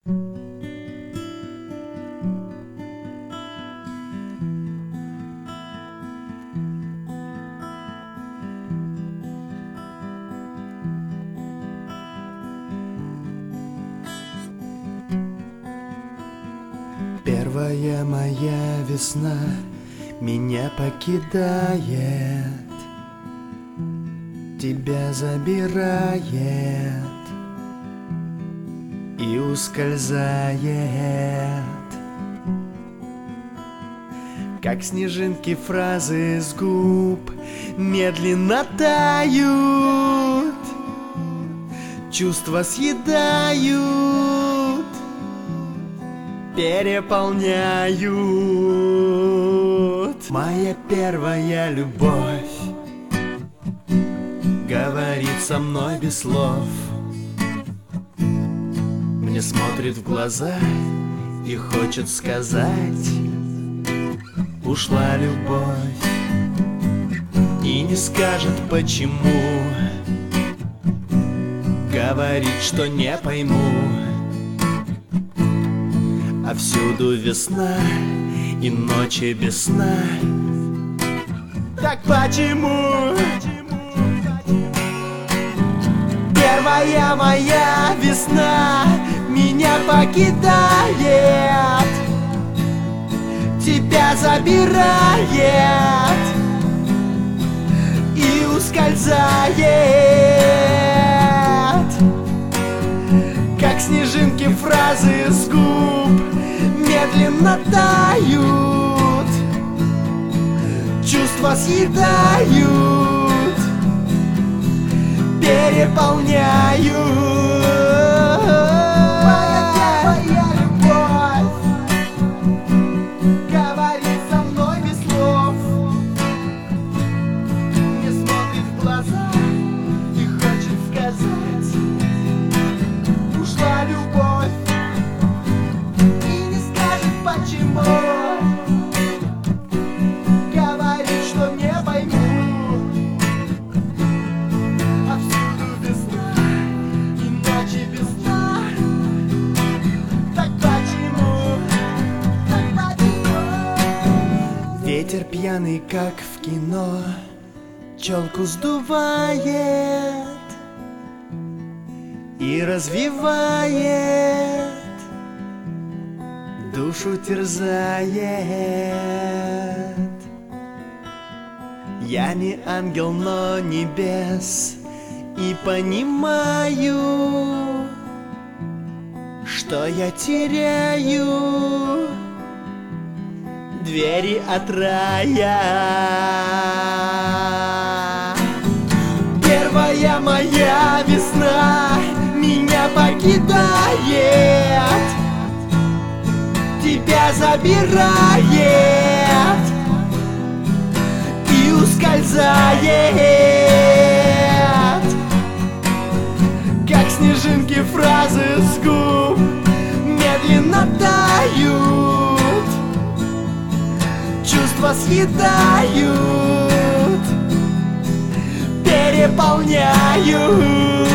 Первая моя весна меня покидает, тебя забирает и ускользает, как снежинки фразы с губ медленно тают, чувства съедают, переполняют. Моя первая любовь говорит со мной без слов, мне смотрит в глаза и хочет сказать: ушла любовь, и не скажет почему, говорит, что не пойму. А всюду весна и ночи без сна. Так почему? Первая моя весна меня покидает, тебя забирает и ускользает, как снежинки фразы с губ медленно тают, чувства съедают, переполняют. Моя любовь говорит со мной без слов, мне смотрит в глаза и хочет сказать: ушла любовь, и не скажет почему, говорит, что не пойму. А всюду весна и ночи без сна. Так почему? Так почему? Ветер пьяный, как в кино, челку сдувает и развивает, душу терзает. Я не ангел, но небес, и понимаю, что я теряю двери от рая. Первая моя весна меня покидает, тебя забирает и ускользает, как снежинки фразы с губ медленно тают, чувства съедают, переполняют.